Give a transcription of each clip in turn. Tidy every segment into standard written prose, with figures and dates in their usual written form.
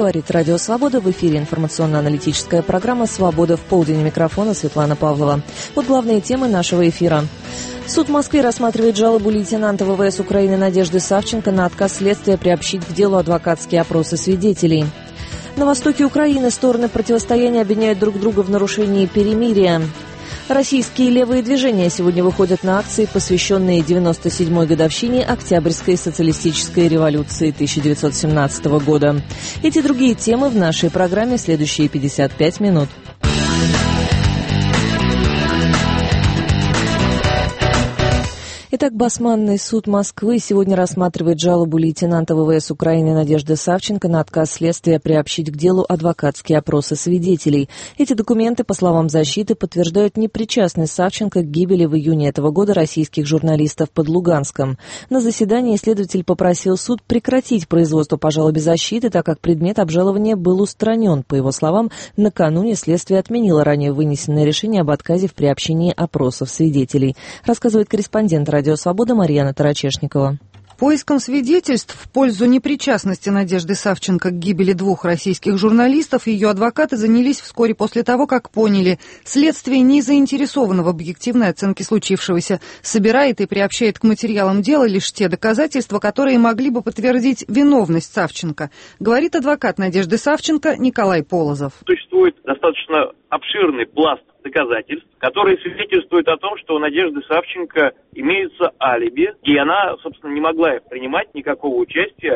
Говорит Радио Свобода. В эфире информационно-аналитическая программа «Свобода в полдень». У микрофона Светлана Павлова. Вот главные темы нашего эфира. Суд в Москве рассматривает жалобу лейтенанта ВВС Украины Надежды Савченко на отказ следствия приобщить к делу адвокатские опросы свидетелей. На востоке Украины стороны противостояния обвиняют друг друга в нарушении перемирия. Российские левые движения сегодня выходят на акции, посвященные 97-й годовщине Октябрьской социалистической революции 1917 года. Эти и другие темы в нашей программе следующие 55 минут. Итак, Басманный суд Москвы сегодня рассматривает жалобу лейтенанта ВВС Украины Надежды Савченко на отказ следствия приобщить к делу адвокатские опросы свидетелей. Эти документы, по словам защиты, подтверждают непричастность Савченко к гибели в июне этого года российских журналистов под Луганском. На заседании следователь попросил суд прекратить производство по жалобе защиты, так как предмет обжалования был устранен. По его словам, накануне следствие отменило ранее вынесенное решение об отказе в приобщении опросов свидетелей. Рассказывает корреспондент Радио Свобода Марьяна Тарачешникова. Поиском свидетельств в пользу непричастности Надежды Савченко к гибели двух российских журналистов ее адвокаты занялись вскоре после того, как поняли, следствие не заинтересовано в объективной оценке случившегося, собирает и приобщает к материалам дела лишь те доказательства, которые могли бы подтвердить виновность Савченко, говорит адвокат Надежды Савченко Николай Полозов. Существует достаточно обширный пласт доказательств, которые свидетельствуют о том, что у Надежды Савченко имеется алиби, и она, собственно, не могла принимать никакого участия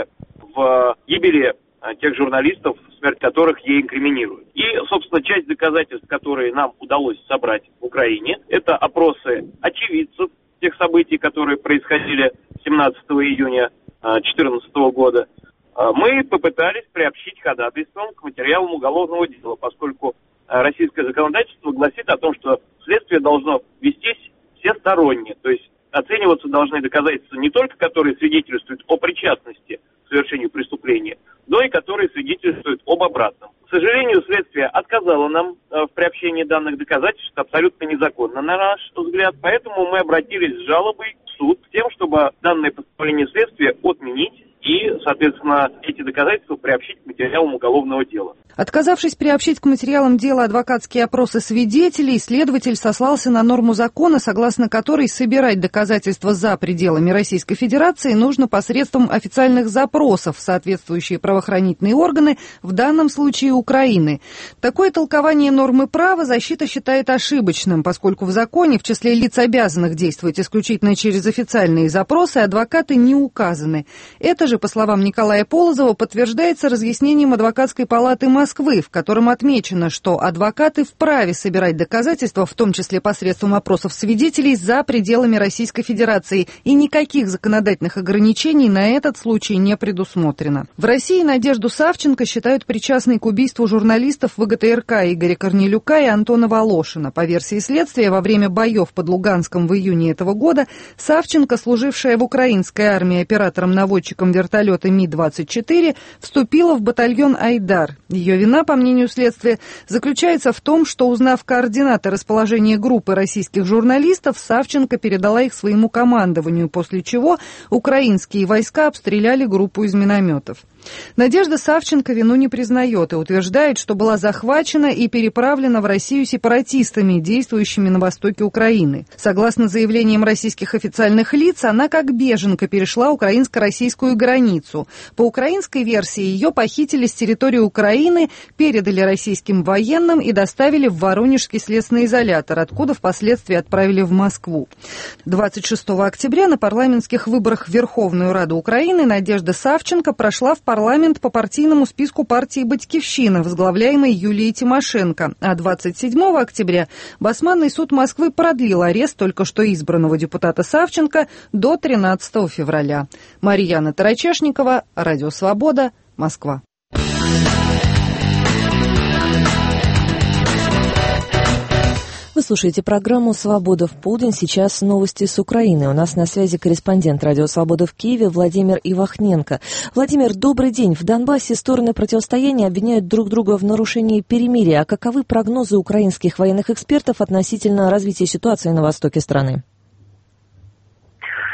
в гибели тех журналистов, смерть которых ей инкриминируют. И, собственно, часть доказательств, которые нам удалось собрать в Украине, это опросы очевидцев тех событий, которые происходили 17 июня 2014 года. Мы попытались приобщить ходатайством к материалам уголовного дела, поскольку российское законодательство гласит о том, что следствие должно вестись всесторонне, то есть оцениваться должны доказательства не только, которые свидетельствуют о причастности к совершению преступления, но и которые свидетельствуют об обратном. К сожалению, следствие отказало нам в приобщении данных доказательств абсолютно незаконно, на наш взгляд, поэтому мы обратились с жалобой в суд с тем, чтобы данное постановление следствия отменить и, соответственно, эти доказательства приобщить к материалам уголовного дела. Отказавшись приобщить к материалам дела адвокатские опросы свидетелей, следователь сослался на норму закона, согласно которой собирать доказательства за пределами Российской Федерации нужно посредством официальных запросов в соответствующие правоохранительные органы, в данном случае Украины. Такое толкование нормы права защита считает ошибочным, поскольку в законе в числе лиц, обязанных действовать исключительно через официальные запросы, адвокаты не указаны. Это же, по словам Николая Полозова, подтверждается разъяснением адвокатской палаты Москвы, в котором отмечено, что адвокаты вправе собирать доказательства, в том числе посредством опросов свидетелей, за пределами Российской Федерации, и никаких законодательных ограничений на этот случай не предусмотрено. В России Надежду Савченко считают причастной к убийству журналистов ВГТРК Игоря Корнелюка и Антона Волошина. По версии следствия, во время боев под Луганском в июне этого года Савченко, служившая в украинской армии оператором-наводчиком вертолета Ми-24, вступила в батальон «Айдар». Ее вина, по мнению следствия, заключается в том, что, узнав координаты расположения группы российских журналистов, Савченко передала их своему командованию, после чего украинские войска обстреляли группу из минометов. Надежда Савченко вину не признает и утверждает, что была захвачена и переправлена в Россию сепаратистами, действующими на востоке Украины. Согласно заявлениям российских официальных лиц, она как беженка перешла украинско-российскую границу. По украинской версии, ее похитили с территории Украины, передали российским военным и доставили в Воронежский следственный изолятор, откуда впоследствии отправили в Москву. 26 октября на парламентских выборах в Верховную Раду Украины Надежда Савченко прошла в парламент по партийному списку партии «Батькивщина», возглавляемой Юлией Тимошенко. А 27 октября Басманный суд Москвы продлил арест только что избранного депутата Савченко до 13 февраля. Марьяна Тарачешникова, Радио Свобода, Москва. Вы слушаете программу «Свобода в полдень». Сейчас новости с Украины. У нас на связи корреспондент «Радио Свобода» в Киеве Владимир Ивахненко. Владимир, добрый день. В Донбассе стороны противостояния обвиняют друг друга в нарушении перемирия. А каковы прогнозы украинских военных экспертов относительно развития ситуации на востоке страны?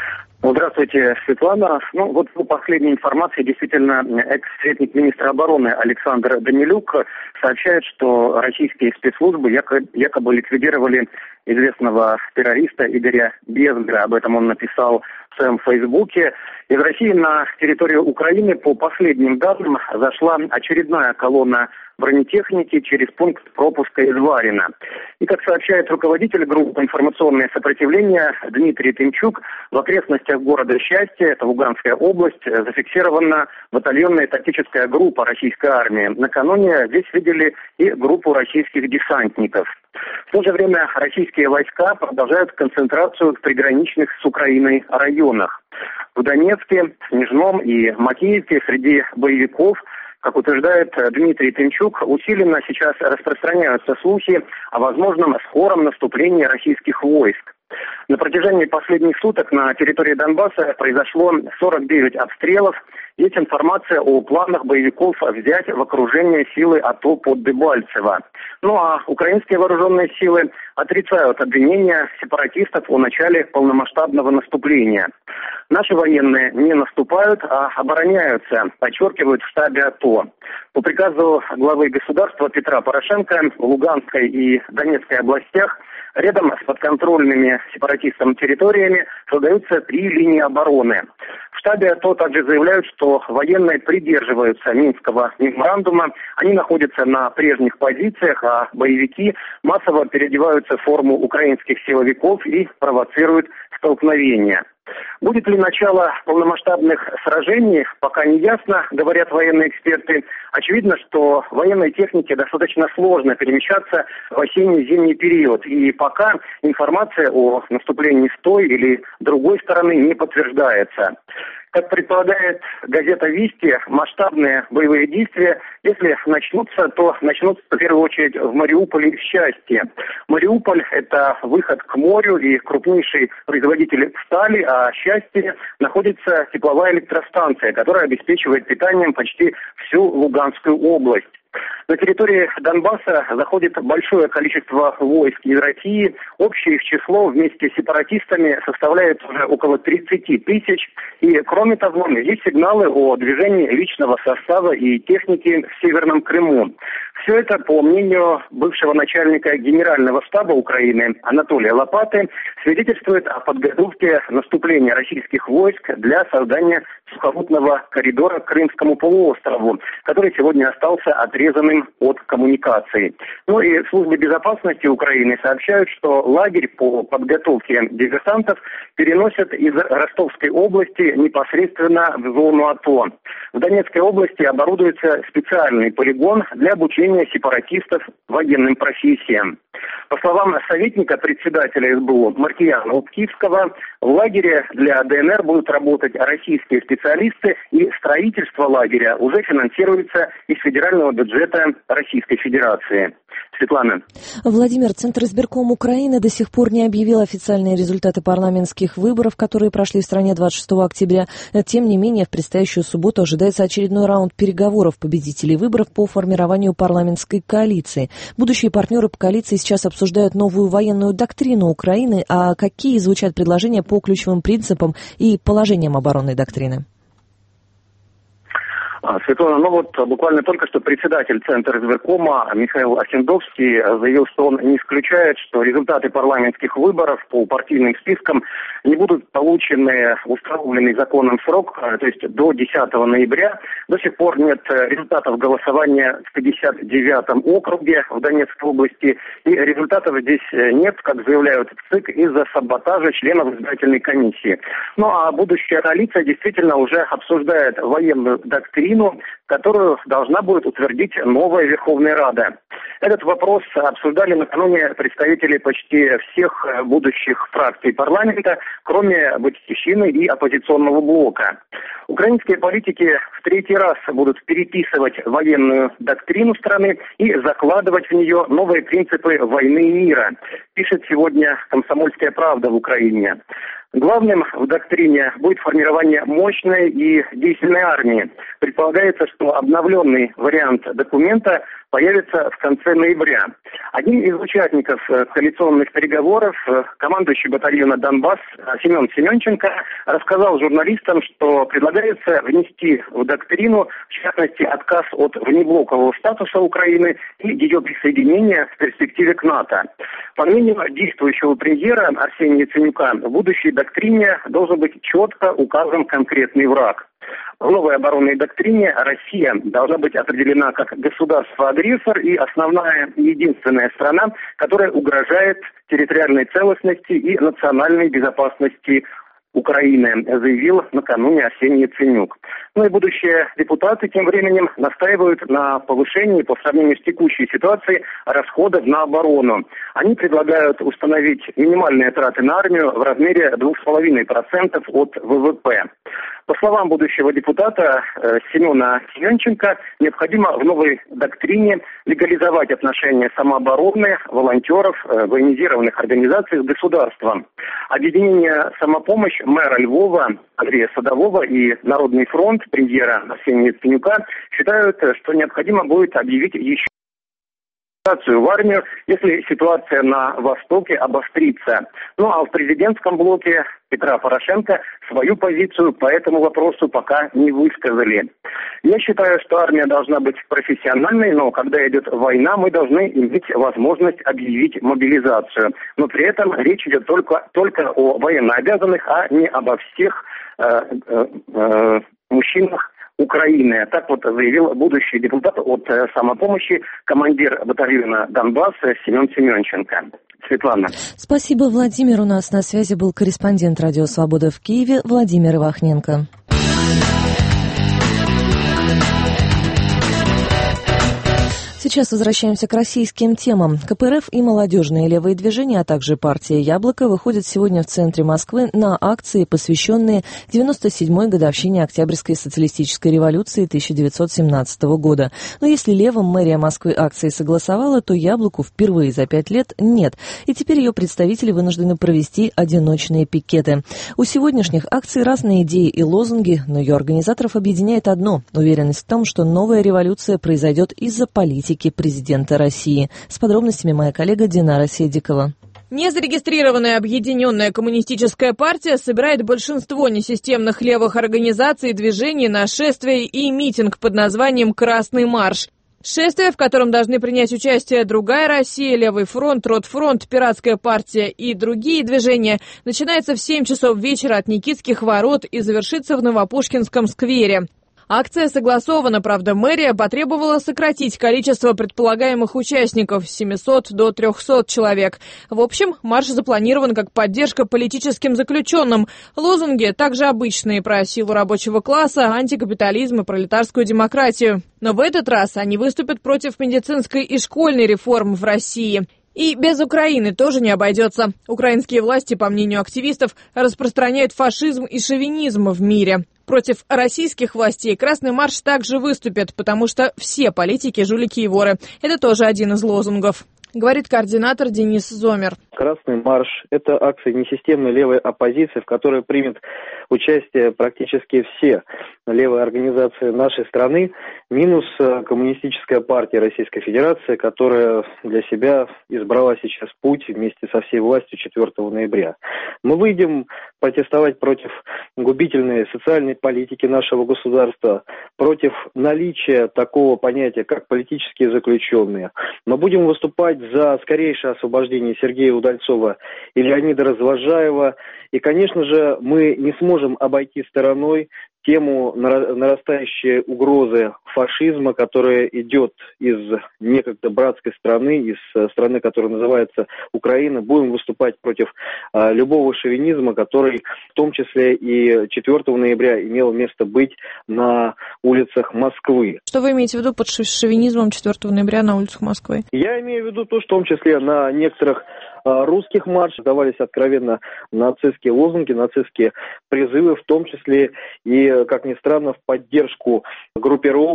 Здравствуйте, Светлана. Вот по последней информации, действительно, экс-советник министра обороны Александр Данилюк сообщает, что российские спецслужбы якобы ликвидировали известного террориста Игоря Безгера. Об этом он написал в своем фейсбуке. Из России на территорию Украины, по последним данным, зашла очередная колонна бронетехники через пункт пропуска из Варина. И, как сообщает руководитель группы «Информационное сопротивление» Дмитрий Тымчук, в окрестностях города Счастье, это Луганская область, зафиксирована батальонная тактическая группа российской армии. Накануне здесь видели и группу российских десантников. В то же время российские войска продолжают концентрацию в приграничных с Украиной районах. В Донецке, Снежном и Макеевке среди боевиков, как утверждает Дмитрий Тымчук, усиленно сейчас распространяются слухи о возможном скором наступлении российских войск. На протяжении последних суток на территории Донбасса произошло 49 обстрелов. Есть информация о планах боевиков взять в окружение силы АТО под Дебальцево. А украинские вооруженные силы отрицают обвинения сепаратистов о начале полномасштабного наступления. Наши военные не наступают, а обороняются, подчеркивают в штабе АТО. По приказу главы государства Петра Порошенко в Луганской и Донецкой областях рядом с подконтрольными сепаратистам территориями создаются 3 линии обороны. В штабе АТО также заявляют, что военные придерживаются Минского меморандума, они находятся на прежних позициях, а боевики массово переодеваются в форму украинских силовиков и провоцируют столкновения. Будет ли начало полномасштабных сражений, пока не ясно, говорят военные эксперты. Очевидно, что военной технике достаточно сложно перемещаться в осенне-зимний период. И пока информация о наступлении с той или другой стороны не подтверждается. Как предполагает газета «Вести», масштабные боевые действия, если начнутся, то начнутся в первую очередь в Мариуполе и в Счастье. Мариуполь – это выход к морю и крупнейший производитель стали, а в Счастье находится тепловая электростанция, которая обеспечивает питанием почти всю Луганскую область. На территории Донбасса заходит большое количество войск из России. Общее их число вместе с сепаратистами составляет уже около 30 тысяч. И, кроме того, есть сигналы о движении личного состава и техники в Северном Крыму. Все это, по мнению бывшего начальника Генерального штаба Украины Анатолия Лопаты, свидетельствует о подготовке наступления российских войск для создания сухопутного коридора к Крымскому полуострову, который сегодня остался отрезанным от коммуникаций. И службы безопасности Украины сообщают, что лагерь по подготовке диверсантов переносят из Ростовской области непосредственно в зону АТО. В Донецкой области оборудуется специальный полигон для обучения сепаратистов военным профессиям. По словам советника председателя СБУ Маркияна Луткивского, в лагере для ДНР будут работать российские специалисты, и строительство лагеря уже финансируется из федерального бюджета Российской Федерации. Светлана. Владимир, Центр избирком Украины до сих пор не объявил официальные результаты парламентских выборов, которые прошли в стране 26 октября. Тем не менее, в предстоящую субботу ожидается очередной раунд переговоров победителей выборов по формированию парламентской коалиции. Будущие партнеры по коалиции сейчас обсуждают новую военную доктрину Украины. А какие звучат предложения по ключевым принципам и положениям оборонной доктрины? Светлана, буквально только что председатель Центра избиркома Михаил Осендовский заявил, что он не исключает, что результаты парламентских выборов по партийным спискам не будут получены в установленный законом срок, то есть до 10 ноября. До сих пор нет результатов голосования в 59-м округе в Донецкой области, и результатов здесь нет, как заявляют в ЦИК, из-за саботажа членов избирательной комиссии. А будущая коалиция действительно уже обсуждает военную доктрину, которую должна будет утвердить новая Верховная Рада. Этот вопрос обсуждали накануне представители почти всех будущих фракций парламента, кроме «Батьківщины» и оппозиционного блока. Украинские политики в 3-й раз будут переписывать военную доктрину страны и закладывать в нее новые принципы войны и мира, пишет сегодня «Комсомольская правда» в Украине. Главным в доктрине будет формирование мощной и действенной армии. Предполагается, что обновленный вариант документа появится в конце ноября. Один из участников коалиционных переговоров, командующий батальона «Донбасс» Семен Семенченко, рассказал журналистам, что предлагается внести в доктрину, в частности, отказ от внеблокового статуса Украины и ее присоединения в перспективе к НАТО. По мнению действующего премьера Арсения Яценюка, в будущей доктрине должен быть четко указан конкретный враг. В новой оборонной доктрине Россия должна быть определена как государство-агрессор и основная и единственная страна, которая угрожает территориальной целостности и национальной безопасности Украины, заявил накануне Арсений Яценюк. Ну и будущие депутаты тем временем настаивают на повышении по сравнению с текущей ситуацией расходов на оборону. Они предлагают установить минимальные траты на армию в размере 2,5% от ВВП. По словам будущего депутата Семена Семенченко, необходимо в новой доктрине легализовать отношения самообороны, волонтеров, военизированных организаций с государством. Объединение «Самопомощь» мэра Львова Андрея Садового и Народный фронт премьера Арсения Яценюка считают, что необходимо будет объявить еще в армию, если ситуация на Востоке обострится. Ну а в президентском блоке Петра Порошенко свою позицию по этому вопросу пока не высказали. Я считаю, что армия должна быть профессиональной, но когда идет война, мы должны иметь возможность объявить мобилизацию. Но при этом речь идет только о военнообязанных, а не обо всех мужчинах Украины. Так вот заявил будущий депутат от «Самопомощи», командир батальона «Донбасс» Семен Семенченко. Светлана. Спасибо, Владимир. У нас на связи был корреспондент «Радио Свобода» в Киеве Владимир Ивахненко. Сейчас возвращаемся к российским темам. КПРФ и молодежные левые движения, а также партия «Яблоко» выходят сегодня в центре Москвы на акции, посвященные 97-й годовщине Октябрьской социалистической революции 1917 года. Но если левым мэрия Москвы акции согласовала, то «Яблоку» впервые за 5 лет нет. И теперь ее представители вынуждены провести одиночные пикеты. У сегодняшних акций разные идеи и лозунги, но ее организаторов объединяет одно – уверенность в том, что новая революция произойдет из-за политики президента России. С подробностями моя коллега Динара Седикова. Незарегистрированная Объединенная коммунистическая партия собирает большинство несистемных левых организаций и движений на шествие и митинг под названием «Красный марш». Шествие, в котором должны принять участие «Другая Россия», «Левый фронт», «Ротфронт», «Пиратская партия» и другие движения, начинается в 7 часов вечера от Никитских ворот и завершится в Новопушкинском сквере. Акция согласована, правда, мэрия потребовала сократить количество предполагаемых участников с 700 до 300 человек. В общем, марш запланирован как поддержка политическим заключенным. Лозунги также обычные про силу рабочего класса, антикапитализм и пролетарскую демократию. Но в этот раз они выступят против медицинской и школьной реформ в России. И без Украины тоже не обойдется. Украинские власти, по мнению активистов, распространяют фашизм и шовинизм в мире. Против российских властей Красный марш также выступит, потому что все политики – жулики и воры. Это тоже один из лозунгов. Говорит координатор Денис Зомер. Красный марш – это акция несистемной левой оппозиции, в которой примет участие практически все левые организации нашей страны, минус Коммунистическая партия Российской Федерации, которая для себя избрала сейчас путь вместе со всей властью 4 ноября. Мы выйдем протестовать против губительной социальной политики нашего государства, против наличия такого понятия, как политические заключенные. Мы будем выступать за скорейшее освобождение Сергея Удальцова и Леонида Развозжаева. И, конечно же, мы не сможем обойти стороной тему нарастающей угрозы фашизма, которая идет из некогда братской страны, из страны, которая называется Украина. Будем выступать против любого шовинизма, который в том числе и 4 ноября имел место быть на улицах Москвы. Что вы имеете в виду под шовинизмом 4 ноября на улицах Москвы? Я имею в виду то, что в том числе на некоторых русских маршах давались откровенно нацистские лозунги, нацистские призывы, в том числе и, как ни странно, в поддержку группировок,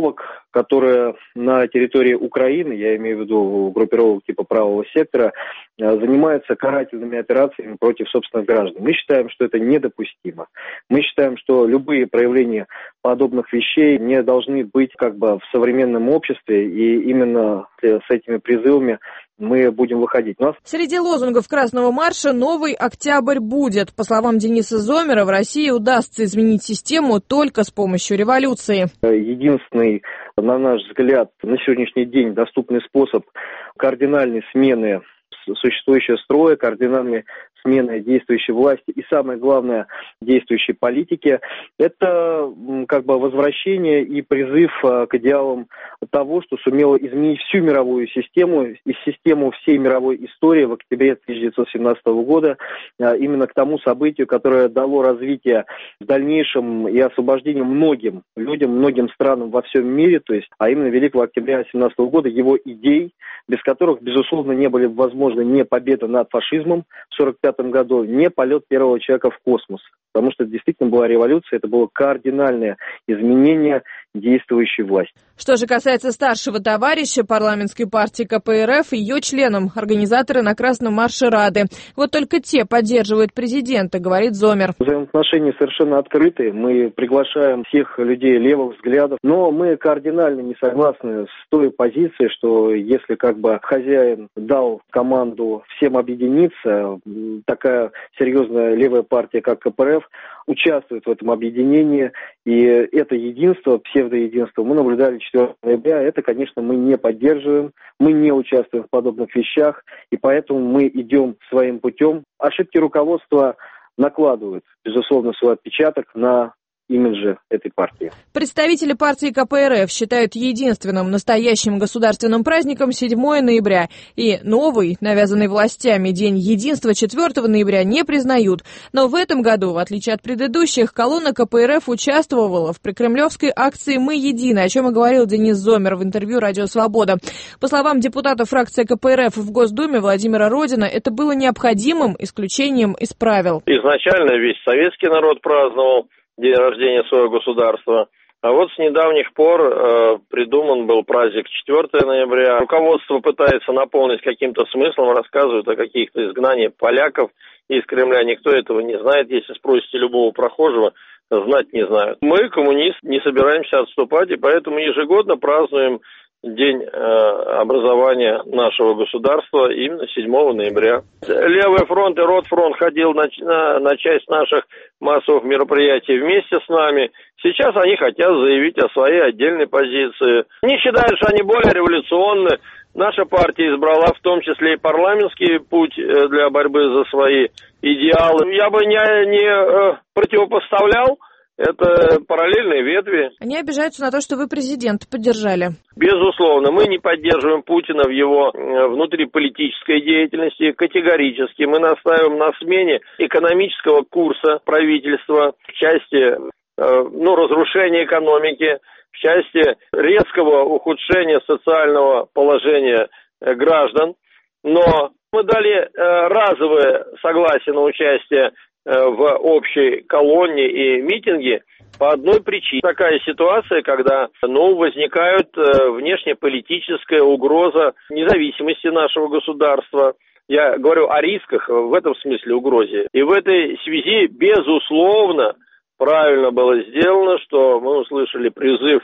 которая на территории Украины, я имею в виду группировок типа правого сектора, занимается карательными операциями против собственных граждан. Мы считаем, что это недопустимо. Мы считаем, что любые проявления подобных вещей не должны быть в современном обществе, и именно с этими призывами мы будем выходить. Среди лозунгов Красного марша «Новый октябрь будет». По словам Дениса Зомера, в России удастся изменить систему только с помощью революции. Единственный, на наш взгляд, на сегодняшний день доступный способ кардинальной смены существующего строя, кардинальной смены действующей власти и, самое главное, действующей политики, это возвращение и призыв к идеалам того, что сумело изменить всю мировую систему и систему всей мировой истории в октябре 1917 года, именно к тому событию, которое дало развитие в дальнейшем и освобождение многим людям, многим странам во всем мире, а именно Великого октября 1917 года, его идей, без которых, безусловно, не были возможны ни победа над фашизмом в 1945 году, ни полет первого человека в космос. Потому что это действительно была революция, это было кардинальное изменение действующей власти. Что же касается старшего товарища парламентской партии КПРФ, ее членам организаторы на Красном марше рады. Вот только те поддерживают президента, говорит Зомер. Взаимоотношения совершенно открытые. Мы приглашаем всех людей левых взглядов, но мы кардинально не согласны с той позицией, что если хозяин дал команду всем объединиться, такая серьезная левая партия, как КПРФ, участвует в этом объединении, и это единство, псевдоединство, мы наблюдали 4 ноября, это, конечно, мы не поддерживаем, мы не участвуем в подобных вещах, и поэтому мы идем своим путем. Ошибки руководства накладывают, безусловно, свой отпечаток на имидже этой партии. Представители партии КПРФ считают единственным настоящим государственным праздником 7 ноября. И новый, навязанный властями, День единства 4 ноября не признают. Но в этом году, в отличие от предыдущих, колонна КПРФ участвовала в прокремлевской акции «Мы едины», о чем и говорил Денис Зомер в интервью «Радио Свобода». По словам депутата фракции КПРФ в Госдуме Владимира Родина, это было необходимым исключением из правил. Изначально весь советский народ праздновал день рождения своего государства. А вот с недавних пор придуман был праздник 4 ноября. Руководство пытается наполнить каким-то смыслом, рассказывают о каких-то изгнаниях поляков из Кремля. Никто этого не знает. Если спросите любого прохожего, знать не знают. Мы, коммунисты, не собираемся отступать, и поэтому ежегодно празднуем день образования нашего государства именно 7 ноября. Левый фронт и Ротфронт ходил на часть наших массовых мероприятий вместе с нами. Сейчас они хотят заявить о своей отдельной позиции. Они считают, что они более революционны. Наша партия избрала в том числе и парламентский путь для борьбы за свои идеалы. Я бы не противопоставлял. Это параллельные ветви. Они обижаются на то, что вы президента поддержали. Безусловно, мы не поддерживаем Путина в его внутриполитической деятельности категорически. Мы настаиваем на смене экономического курса правительства в части разрушения экономики, в части резкого ухудшения социального положения граждан. Но мы дали разовое согласие на участие в общей колонне и митинге по одной причине. Такая ситуация, когда возникает внешнеполитическая угроза независимости нашего государства. Я говорю о рисках в этом смысле угрозе. И в этой связи, безусловно, правильно было сделано, что мы услышали призыв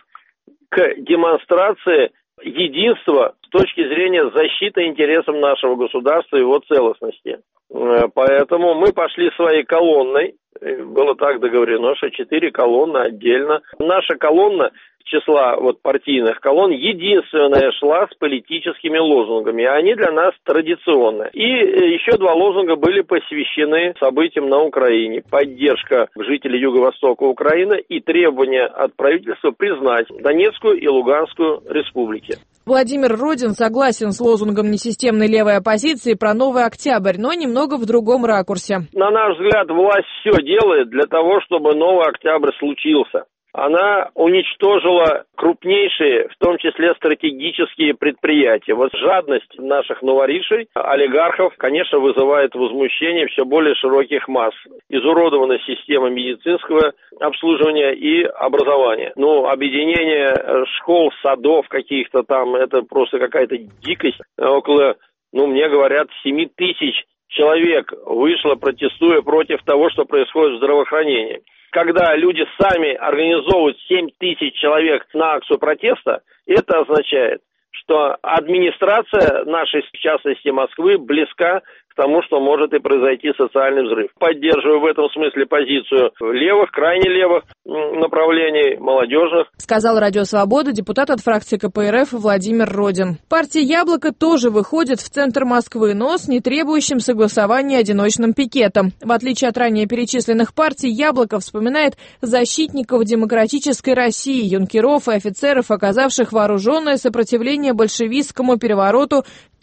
к демонстрации единства с точки зрения защиты интересов нашего государства и его целостности. Поэтому мы пошли своей колонной, было так договорено, что 4 колонны отдельно. Наша колонна числа партийных колонн единственная шла с политическими лозунгами, и они для нас традиционные. И еще 2 лозунга были посвящены событиям на Украине. Поддержка жителей Юго-Востока Украины и требования от правительства признать Донецкую и Луганскую республики. Владимир Родин согласен с лозунгом несистемной левой оппозиции про новый октябрь, но немного в другом ракурсе. На наш взгляд, власть все делает для того, чтобы новый октябрь случился. она уничтожила крупнейшие, в том числе стратегические предприятия. Вот жадность наших новоришей, олигархов, конечно, вызывает возмущение все более широких масс. Изуродована система медицинского обслуживания и образования. Объединение школ, садов каких-то там, это просто какая-то дикость. Около, мне говорят, 7 тысяч человек вышло, протестуя против того, что происходит в здравоохранении. Когда люди сами организовывают 7 тысяч человек на акцию протеста, это означает, что администрация нашей, в частности Москвы, близка к тому, что может и произойти социальный взрыв. Поддерживаю в этом смысле позицию левых, крайне левых направлений, молодежных. Сказал Радио Свобода депутат от фракции КПРФ Владимир Родин. Партия «Яблоко» тоже выходит в центр Москвы, но с нетребующим согласования одиночным пикетом. В отличие от ранее перечисленных партий, «Яблоко» вспоминает защитников демократической России, юнкеров и офицеров, оказавших вооруженное сопротивление большевистскому перевороту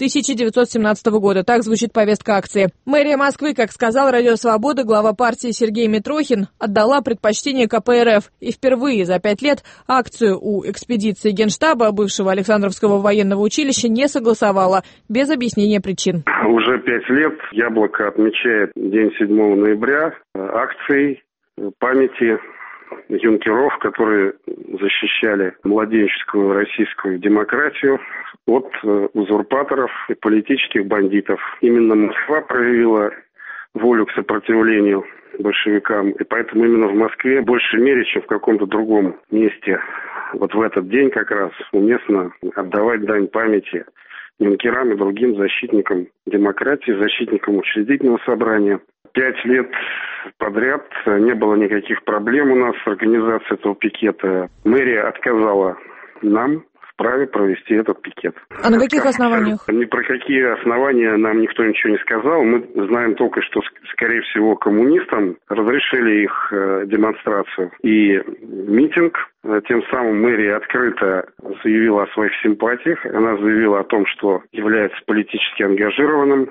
1917 года. Так звучит повестка акции. Мэрия Москвы, как сказал Радио Свобода, глава партии Сергей Митрохин, отдала предпочтение КПРФ. И впервые за 5 лет акцию у экспедиции Генштаба бывшего Александровского военного училища не согласовала, без объяснения причин. Уже 5 лет «Яблоко» отмечает день 7 ноября акцией памяти юнкеров, которые защищали младенческую российскую демократию от узурпаторов и политических бандитов. Именно Москва проявила волю к сопротивлению большевикам, и поэтому именно в Москве в большей мере, чем в каком-то другом месте, вот в этот день как раз уместно отдавать дань памяти юнкерам и другим защитникам демократии, защитникам учредительного собрания. 5 лет подряд не было никаких проблем у нас с организацией этого пикета. Мэрия отказала нам в праве провести этот пикет. А на каких основаниях? Ни про какие основания нам никто ничего не сказал. Мы знаем только, что, скорее всего, коммунистам разрешили их демонстрацию и митинг. Тем самым мэрия открыто заявила о своих симпатиях. Она заявила о том, что является политически ангажированным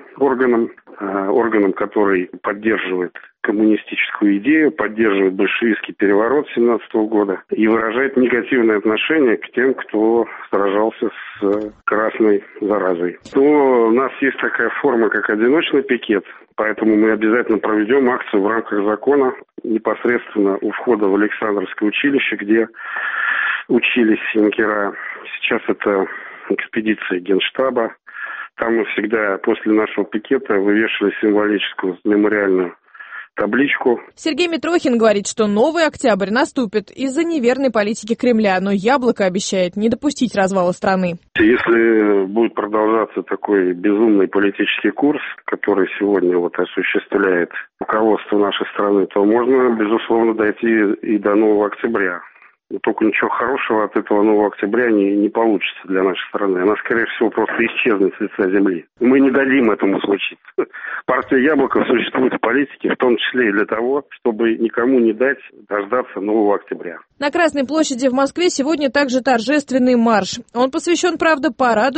органом, который поддерживает коммунистическую идею, поддерживает большевистский переворот 1917 года и выражает негативное отношение к тем, кто сражался с красной заразой. Но у нас есть такая форма, как одиночный пикет, поэтому мы обязательно проведем акцию в рамках закона непосредственно у входа в Александровское училище, где учились юнкера. Сейчас это экспедиция Генштаба. Там мы всегда после нашего пикета вывешивали символическую мемориальную табличку. Сергей Митрохин говорит, что новый октябрь наступит из-за неверной политики Кремля, но «Яблоко» обещает не допустить развала страны. Если будет продолжаться такой безумный политический курс, который сегодня осуществляет руководство нашей страны, то можно, безусловно, дойти и до нового октября. Но только ничего хорошего от этого нового октября не получится для нашей страны. Она, скорее всего, просто исчезнет с лица земли. Мы не дадим этому случиться. Партия «Яблоко» существует в политике, в том числе и для того, чтобы никому не дать дождаться нового октября. На Красной площади в Москве сегодня также торжественный марш. Он посвящен, правда, параду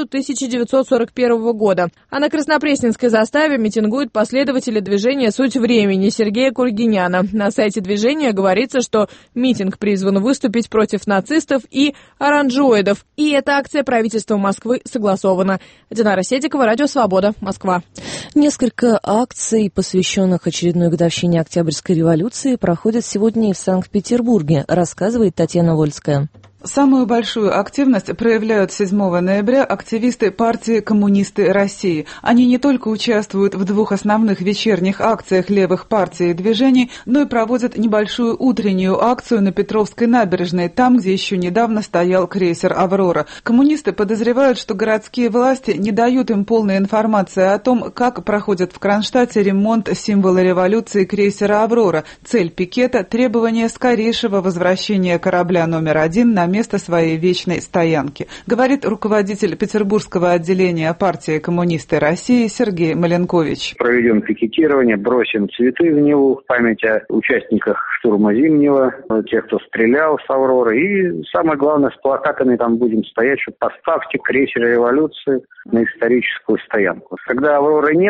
1941 года. А на Краснопресненской заставе митингуют последователи движения «Суть времени» Сергея Кургиняна. На сайте движения говорится, что митинг призван выступить против нацистов и оранжоидов. И эта акция правительства Москвы согласована. Динара Седикова, Радио Свобода, Москва. Несколько акций, посвященных очередной годовщине Октябрьской революции, проходят сегодня и в Санкт-Петербурге, рассказывает Татьяна Вольская. Самую большую активность проявляют 7 ноября активисты партии «Коммунисты России». Они не только участвуют в 2 основных вечерних акциях левых партий и движений, но и проводят небольшую утреннюю акцию на Петровской набережной, там, где еще недавно стоял крейсер «Аврора». Коммунисты подозревают, что городские власти не дают им полной информации о том, как проходит в Кронштадте ремонт символа революции крейсера «Аврора». Цель пикета – требование скорейшего возвращения корабля номер 1 на место своей вечной стоянки, говорит руководитель Петербургского отделения партии «Коммунисты России» Сергей Маленкович. Проведем пикетирование, бросим цветы в Неву в память о участниках штурма Зимнего, тех, кто стрелял с «Авроры». И самое главное, с плакатами там будем стоять, что поставьте крейсер революции на историческую стоянку. Когда «Авроры» нет,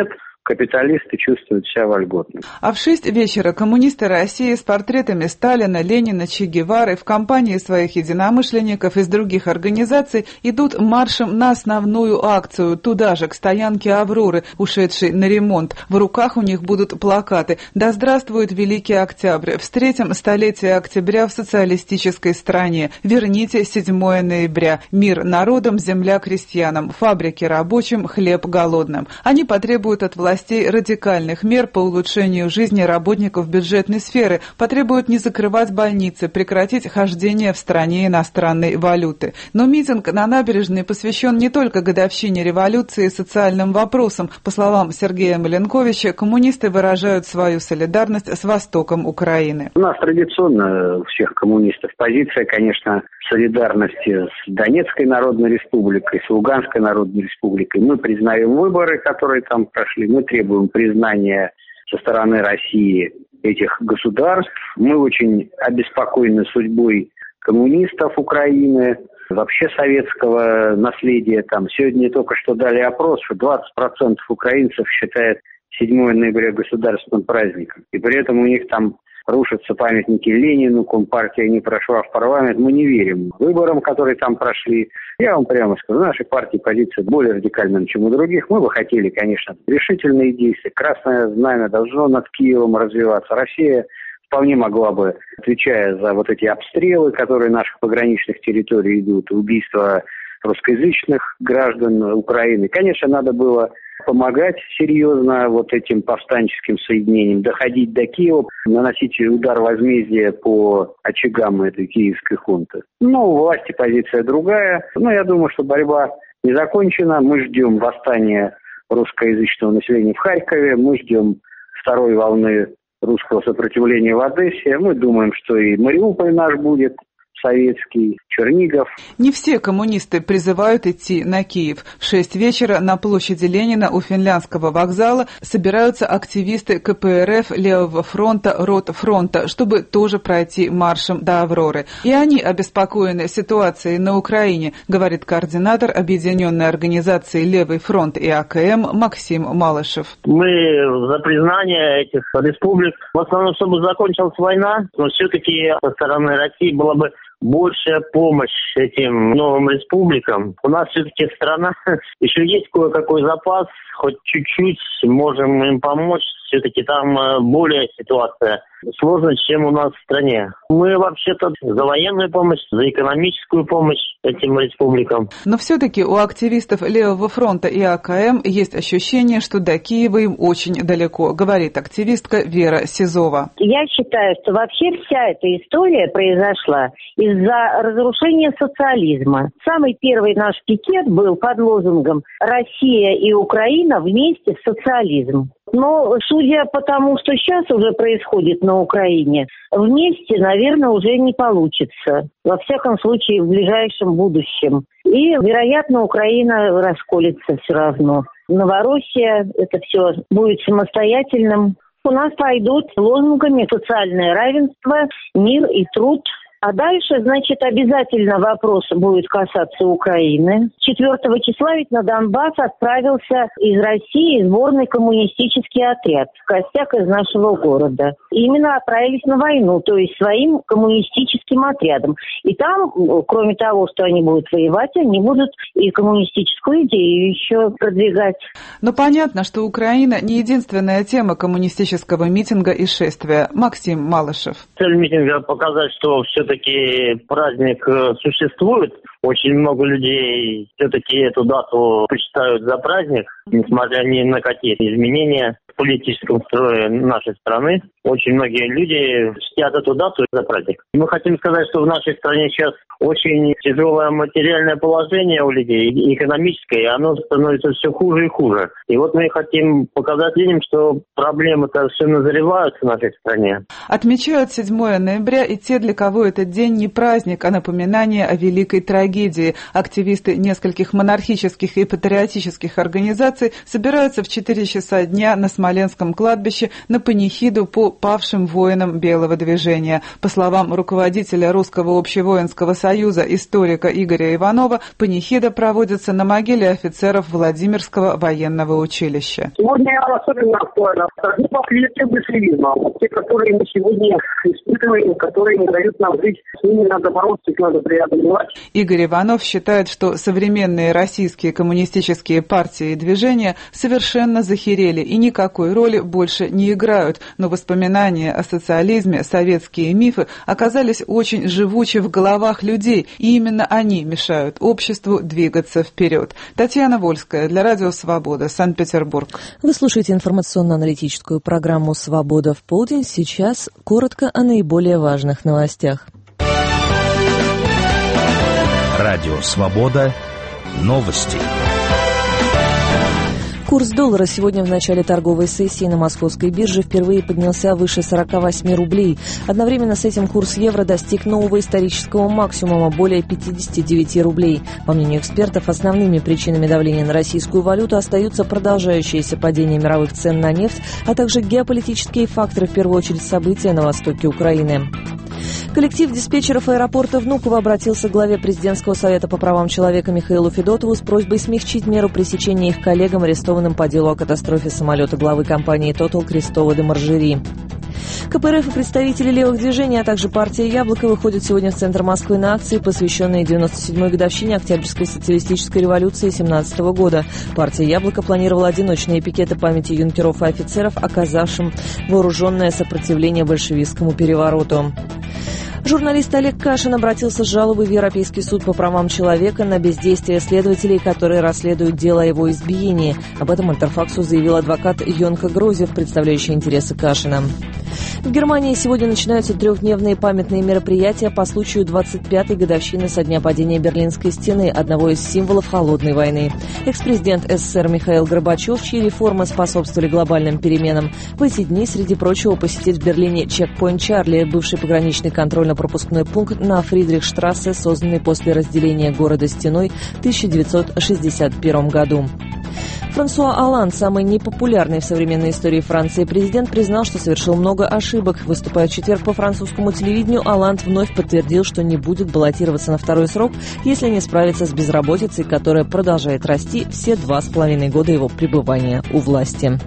капиталисты чувствуют себя вольготно. А в 6 вечера коммунисты России с портретами Сталина, Ленина, Че Гевары в компании своих единомышленников из других организаций идут маршем на основную акцию, туда же, к стоянке «Авроры», ушедшей на ремонт. В руках у них будут плакаты «Да здравствует Великий Октябрь», «Встретим столетие октября в социалистической стране», «Верните 7 ноября», «Мир народам, земля крестьянам», «Фабрики рабочим, хлеб голодным». Они потребуют от властей радикальных мер по улучшению жизни работников бюджетной сферы, потребуют не закрывать больницы, прекратить хождение в стране иностранной валюты. Но митинг на набережной посвящен не только годовщине революции и социальным вопросам. По словам Сергея Маленковича, коммунисты выражают свою солидарность с востоком Украины. У нас традиционно у всех коммунистов позиция, конечно, солидарности с Донецкой Народной Республикой, с Луганской Народной Республикой. Мы признаем выборы, которые там прошли, мы требуем признания со стороны России этих государств. Мы очень обеспокоены судьбой коммунистов Украины, вообще советского наследия. Там сегодня только что дали опрос, что 20% украинцев считают 7 ноября государственным праздником. И при этом у них там рушатся памятники Ленину, Компартия не прошла в парламент. Мы не верим выборам, которые там прошли. Я вам прямо скажу, в нашей партии позиция более радикальная, чем у других. Мы бы хотели, конечно, решительные действия. Красное знамя должно над Киевом развиваться. Россия вполне могла бы, отвечая за вот эти обстрелы, которые наших пограничных территорий идут, убийства русскоязычных граждан Украины. Конечно, надо было помогать серьезно вот этим повстанческим соединениям, доходить до Киева, наносить удар возмездия по очагам этой киевской хунты. Но у власти позиция другая. Но я думаю, что борьба не закончена. Мы ждем восстания русскоязычного населения в Харькове, мы ждем второй волны русского сопротивления в Одессе. Мы думаем, что и Мариуполь наш будет советский, Чернигов. Не все коммунисты призывают идти на Киев. В 6 вечера на площади Ленина у Финляндского вокзала собираются активисты КПРФ, Левого фронта, Ротфронта, чтобы тоже пройти маршем до Авроры. И они обеспокоены ситуацией на Украине, говорит координатор Объединенной организации «Левый фронт» и АКМ Максим Малышев. Мы за признание этих республик. В основном, чтобы закончилась война, но все-таки со стороны России была бы большая помощь этим новым республикам. У нас все-таки страна, еще есть кое-какой запас, хоть чуть-чуть можем им помочь. Все-таки там более ситуация сложная, чем у нас в стране. Мы вообще-то за военную помощь, за экономическую помощь этим республикам. Но все-таки у активистов Левого фронта и АКМ есть ощущение, что до Киева им очень далеко, говорит активистка Вера Сизова. Я считаю, что вообще вся эта история произошла из-за разрушения социализма. Самый первый наш пикет был под лозунгом «Россия и Украина вместе в социализм». Но, судя по тому, что сейчас уже происходит на Украине, вместе, наверное, уже не получится. Во всяком случае, в ближайшем будущем. И, вероятно, Украина расколется все равно. Новороссия, это все будет самостоятельным. У нас пойдут лозунгами социальное равенство, мир и труд. А дальше, значит, обязательно вопрос будет касаться Украины. 4 числа ведь на Донбасс отправился из России сборный коммунистический отряд, костяк из нашего города. И именно отправились на войну, то есть своим коммунистическим отрядом. И там, кроме того, что они будут воевать, они будут и коммунистическую идею еще продвигать. Но понятно, что Украина не единственная тема коммунистического митинга и шествия. Максим Малышев. Цель митинга показать, что все-таки праздник существует. Очень много людей все-таки эту дату почитают за праздник, несмотря ни на какие изменения в политическом строе нашей страны. Очень многие люди чтят эту дату за праздник. Мы хотим сказать, что в нашей стране сейчас очень тяжелое материальное положение у людей, экономическое, и оно становится все хуже и хуже. И вот мы хотим показать людям, что проблемы-то все назревают в нашей стране. Отмечают 7 ноября и те, для кого этот день не праздник, а напоминание о великой трагедии. Активисты нескольких монархических и патриотических организаций собираются в 4 часа дня на Смоленской Смоленском кладбище на панихиду по павшим воинам Белого движения. По словам руководителя Русского общевоинского союза, историка Игоря Иванова, панихида проводится на могиле офицеров Владимирского военного училища. Сегодня особенно актуально. Последствия большевизма. Те, которые мы сегодня испытываем, которые не дают нам жить, с ними надо бороться, их надо преодолевать. Игорь Иванов считает, что современные российские коммунистические партии и движения совершенно захерели и никакой роли больше не играют, но воспоминания о социализме, советские мифы оказались очень живучи в головах людей, и именно они мешают обществу двигаться вперед. Татьяна Вольская для Радио Свобода, Санкт-Петербург. Вы слушаете информационно-аналитическую программу «Свобода в полдень». Сейчас коротко о наиболее важных новостях. Радио «Свобода». Новости. Курс доллара сегодня в начале торговой сессии на московской бирже впервые поднялся выше 48 рублей. Одновременно с этим курс евро достиг нового исторического максимума – более 59 рублей. По мнению экспертов, основными причинами давления на российскую валюту остаются продолжающееся падение мировых цен на нефть, а также геополитические факторы, в первую очередь события на востоке Украины. Коллектив диспетчеров аэропорта Внуково обратился к главе президентского совета по правам человека Михаилу Федотову с просьбой смягчить меру пресечения их коллегам, арестованным по делу о катастрофе самолета главы компании «Тотал» Кристофа де Маржери. КПРФ и представители левых движений, а также партия «Яблоко» выходят сегодня в центр Москвы на акции, посвященные 97-й годовщине Октябрьской социалистической революции 1917 года. Партия «Яблоко» планировала одиночные пикеты памяти юнкеров и офицеров, оказавшим вооруженное сопротивление большевистскому перевороту. Журналист Олег Кашин обратился с жалобой в Европейский суд по правам человека на бездействие следователей, которые расследуют дело о его избиении. Об этом Интерфаксу заявил адвокат Йонка Грозев, представляющий интересы Кашина. В Германии сегодня начинаются трехдневные памятные мероприятия по случаю 25-й годовщины со дня падения Берлинской стены, одного из символов холодной войны. Экс-президент СССР Михаил Горбачев, чьи реформы способствовали глобальным переменам, в эти дни, среди прочего, посетит в Берлине чекпоинт Чарли, бывший пограничный контрольно-пропускной пункт на Фридрихштрассе, созданный после разделения города стеной в 1961 году. Франсуа Олланд, самый непопулярный в современной истории Франции президент, признал, что совершил много ошибок. Выступая в четверг по французскому телевидению, Олланд вновь подтвердил, что не будет баллотироваться на второй срок, если не справится с безработицей, которая продолжает расти все 2,5 года его пребывания у власти.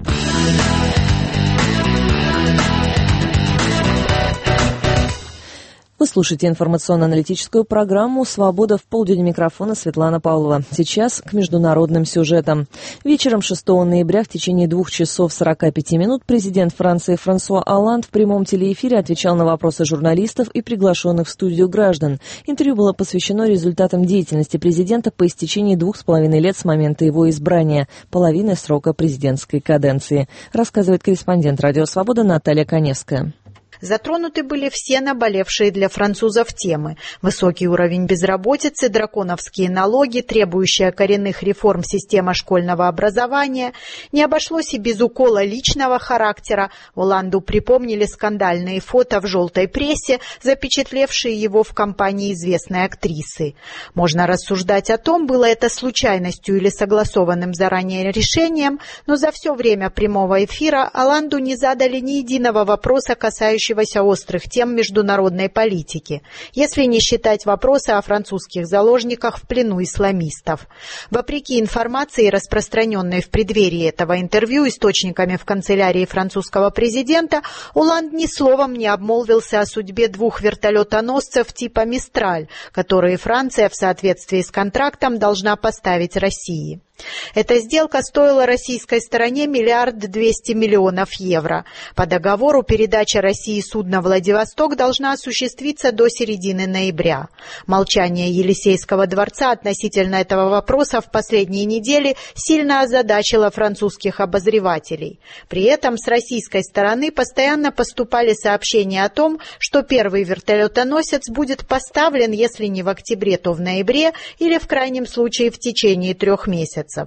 Вы слушаете информационно-аналитическую программу «Свобода в полдень», микрофона Светлана Павлова. Сейчас к международным сюжетам. Вечером 6 ноября в течение 2 часов 45 минут президент Франции Франсуа Олланд в прямом телеэфире отвечал на вопросы журналистов и приглашенных в студию граждан. Интервью было посвящено результатам деятельности президента по истечении 2,5 лет с момента его избрания, половины срока президентской каденции, рассказывает корреспондент «Радио Свобода» Наталья Коневская. Затронуты были все наболевшие для французов темы. Высокий уровень безработицы, драконовские налоги, требующая коренных реформ система школьного образования. Не обошлось и без укола личного характера. Олланду припомнили скандальные фото в желтой прессе, запечатлевшие его в компании известной актрисы. Можно рассуждать о том, было это случайностью или согласованным заранее решением, но за все время прямого эфира Олланду не задали ни единого вопроса, касающегося острых тем международной политики, если не считать вопросы о французских заложниках в плену исламистов. Вопреки информации, распространенной в преддверии этого интервью источниками в канцелярии французского президента, Олланд ни словом не обмолвился о судьбе 2 вертолетоносцев типа «Мистраль», которые Франция в соответствии с контрактом должна поставить России. Эта сделка стоила российской стороне 1 200 000 000 евро. По договору передача России судна «Владивосток» должна осуществиться до середины ноября. Молчание Елисейского дворца относительно этого вопроса в последние недели сильно озадачило французских обозревателей. При этом с российской стороны постоянно поступали сообщения о том, что первый вертолетоносец будет поставлен, если не в октябре, то в ноябре или в крайнем случае в течение 3 месяцев.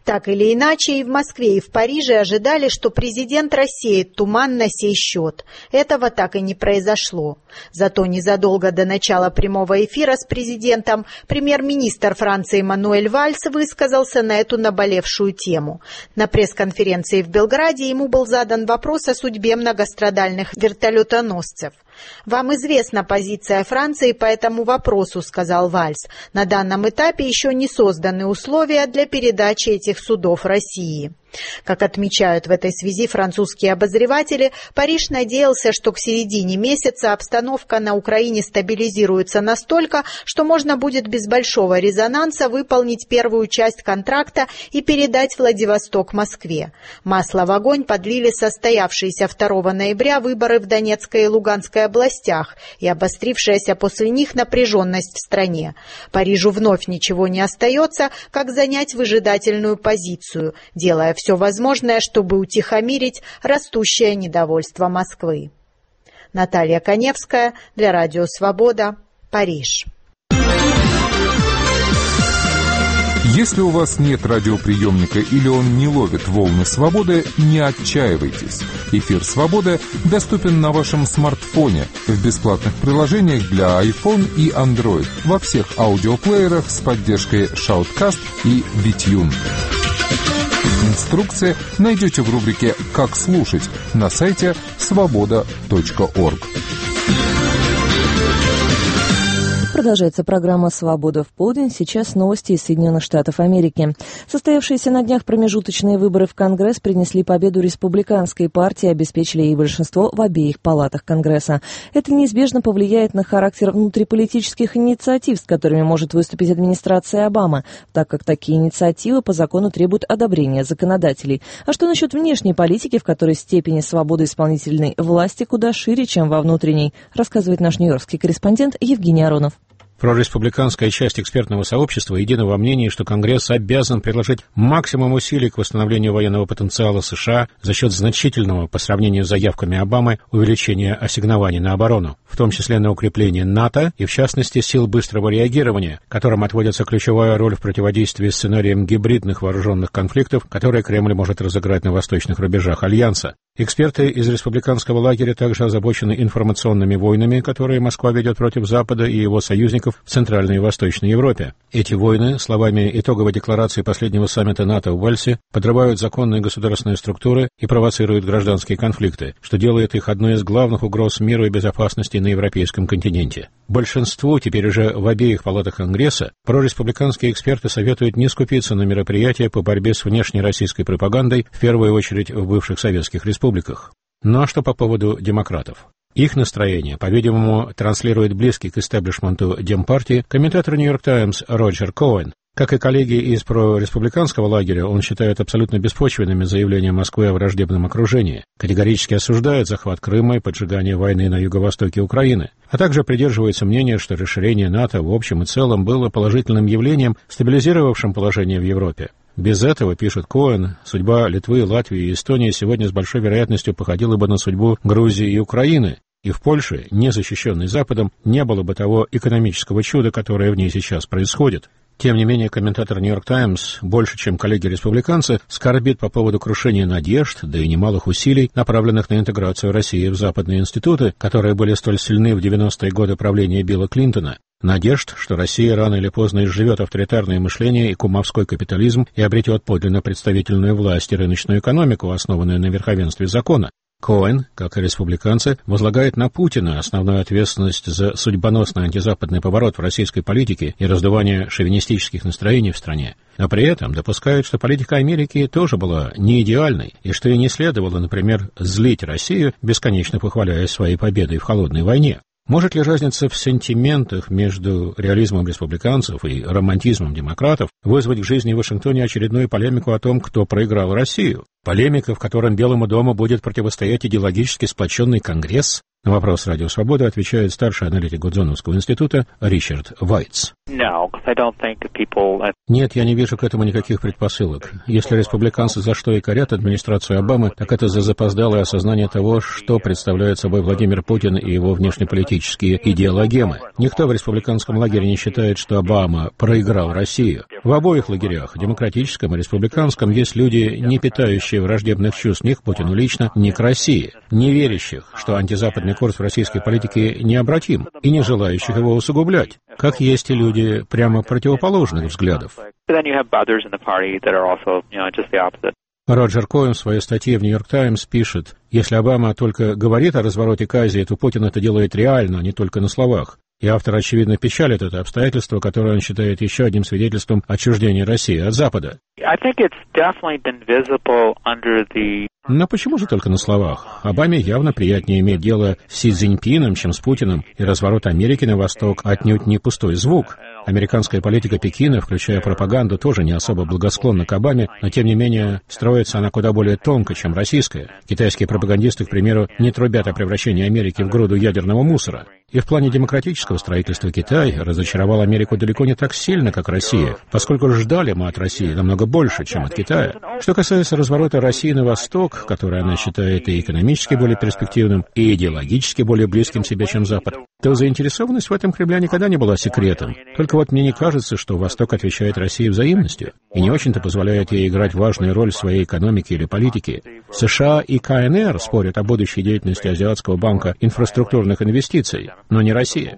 Так или иначе, и в Москве, и в Париже ожидали, что президент рассеет туман на сей счет. Этого так и не произошло. Зато незадолго до начала прямого эфира с президентом премьер-министр Франции Мануэль Вальс высказался на эту наболевшую тему. На пресс-конференции в Белграде ему был задан вопрос о судьбе многострадальных вертолетоносцев. «Вам известна позиция Франции по этому вопросу», — сказал Вальс. «На данном этапе еще не созданы условия для передачи этих судов России». Как отмечают в этой связи французские обозреватели, Париж надеялся, что к середине месяца обстановка на Украине стабилизируется настолько, что можно будет без большого резонанса выполнить первую часть контракта и передать Владивосток Москве. Масло в огонь подлили состоявшиеся 2 ноября выборы в Донецкой и Луганской областях и обострившаяся после них напряженность в стране. Парижу вновь ничего не остается, как занять выжидательную позицию, делая все возможное, чтобы утихомирить растущее недовольство Москвы. Наталья Коневская для Радио Свобода, Париж. Если у вас нет радиоприемника или он не ловит волны свободы, не отчаивайтесь. Эфир «Свобода» доступен на вашем смартфоне в бесплатных приложениях для iPhone и Android во всех аудиоплеерах с поддержкой Shoutcast и BTune. Инструкции найдете в рубрике «Как слушать» на сайте svoboda.org. Продолжается программа «Свобода в полдень». Сейчас новости из Соединенных Штатов Америки. Состоявшиеся на днях промежуточные выборы в Конгресс принесли победу республиканской партии и обеспечили ей большинство в обеих палатах Конгресса. Это неизбежно повлияет на характер внутриполитических инициатив, с которыми может выступить администрация Обамы, так как такие инициативы по закону требуют одобрения законодателей. А что насчет внешней политики, в которой степень свободы исполнительной власти куда шире, чем во внутренней, рассказывает наш нью-йоркский корреспондент Евгений Аронов. Прореспубликанская часть экспертного сообщества едина во мнении, что Конгресс обязан приложить максимум усилий к восстановлению военного потенциала США за счет значительного, по сравнению с заявками Обамы, увеличения ассигнований на оборону, в том числе на укрепление НАТО и, в частности, сил быстрого реагирования, которым отводится ключевая роль в противодействии сценариям гибридных вооруженных конфликтов, которые Кремль может разыграть на восточных рубежах Альянса. Эксперты из республиканского лагеря также озабочены информационными войнами, которые Москва ведет против Запада и его союзников в Центральной и Восточной Европе. Эти войны, словами итоговой декларации последнего саммита НАТО в Уэльсе, подрывают законные государственные структуры и провоцируют гражданские конфликты, что делает их одной из главных угроз миру и безопасности на европейском континенте. Большинству, теперь уже в обеих палатах Конгресса, прореспубликанские эксперты советуют не скупиться на мероприятия по борьбе с внешней российской пропагандой, в первую очередь в бывших советских республиках. Ну а что по поводу демократов? Их настроение, по-видимому, транслирует близкий к истеблишменту Демпартии комментатор «Нью-Йорк Таймс» Роджер Коэн. Как и коллеги из прореспубликанского лагеря, он считает абсолютно беспочвенными заявления Москвы о враждебном окружении, категорически осуждает захват Крыма и поджигание войны на юго-востоке Украины, а также придерживается мнения, что расширение НАТО в общем и целом было положительным явлением, стабилизировавшим положение в Европе. Без этого, пишет Коэн, судьба Литвы, Латвии и Эстонии сегодня с большой вероятностью походила бы на судьбу Грузии и Украины, и в Польше, не защищенной Западом, не было бы того экономического чуда, которое в ней сейчас происходит. Тем не менее, комментатор «Нью-Йорк Таймс» больше, чем коллеги-республиканцы, скорбит по поводу крушения надежд, да и немалых усилий, направленных на интеграцию России в западные институты, которые были столь сильны в 90-е годы правления Билла Клинтона. Надежд, что Россия рано или поздно изживет авторитарное мышление и кумовской капитализм и обретет подлинно представительную власть и рыночную экономику, основанную на верховенстве закона. Коэн, как и республиканцы, возлагает на Путина основную ответственность за судьбоносный антизападный поворот в российской политике и раздувание шовинистических настроений в стране. Но при этом допускают, что политика Америки тоже была не идеальной, и что и не следовало, например, злить Россию, бесконечно похваляя своей победой в холодной войне. Может ли разница в сентиментах между реализмом республиканцев и романтизмом демократов вызвать в жизни в Вашингтоне очередную полемику о том, кто проиграл Россию? Полемика, в котором Белому дому будет противостоять идеологически сплоченный Конгресс? На вопрос «Радио Свобода» отвечает старший аналитик Гудзоновского института Ричард Вайтс. Нет, я не вижу к этому никаких предпосылок. Если республиканцы за что и корят администрацию Обамы, так это за запоздалое осознание того, что представляет собой Владимир Путин и его внешнеполитические идеологемы. Никто в республиканском лагере не считает, что Обама проиграл Россию. В обоих лагерях, демократическом и республиканском, есть люди, не питающие враждебных чувств ни к Путину лично, ни к России, не верящих, что антизападный курс в российской политике необратим, и не желающих его усугублять, как есть и люди прямо противоположных взглядов. Роджер Коэн в своей статье в «Нью-Йорк Таймс» пишет, если Обама только говорит о развороте к Азии, то Путин это делает реально, а не только на словах. И автор, очевидно, печалит это обстоятельство, которое он считает еще одним свидетельством отчуждения России от Запада. Но почему же только на словах? Обаме явно приятнее иметь дело с Си Цзиньпином, чем с Путиным, и разворот Америки на восток отнюдь не пустой звук. Американская политика Пекина, включая пропаганду, тоже не особо благосклонна к Обаме, но тем не менее строится она куда более тонко, чем российская. Китайские пропагандисты, к примеру, не трубят о превращении Америки в груду ядерного мусора. И в плане демократического строительства Китай разочаровал Америку далеко не так сильно, как Россия, поскольку ждали мы от России намного больше, чем от Китая. Что касается разворота России на восток, который она считает и экономически более перспективным, и идеологически более близким себе, чем Запад, то заинтересованность в этом Кремля никогда не была секретом. Только вот мне не кажется, что Восток отвечает России взаимностью и не очень-то позволяет ей играть важную роль в своей экономике или политике. США и КНР спорят о будущей деятельности Азиатского банка инфраструктурных инвестиций, но не Россия.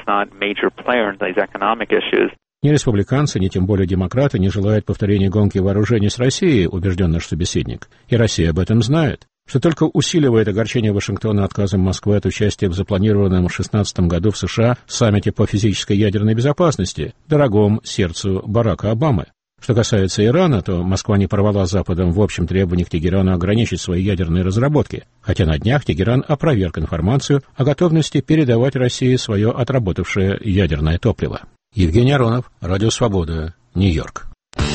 Ни республиканцы, ни тем более демократы не желают повторения гонки вооружений с Россией, убежден наш собеседник. И Россия об этом знает, что только усиливает огорчение Вашингтона отказом Москвы от участия в запланированном в 2016 году в США саммите по физической ядерной безопасности, дорогом сердцу Барака Обамы. Что касается Ирана, то Москва не порвала с Западом в общем требовании к Тегерану ограничить свои ядерные разработки, хотя на днях Тегеран опроверг информацию о готовности передавать России свое отработавшее ядерное топливо. Евгений Аронов, Радио Свобода, Нью-Йорк.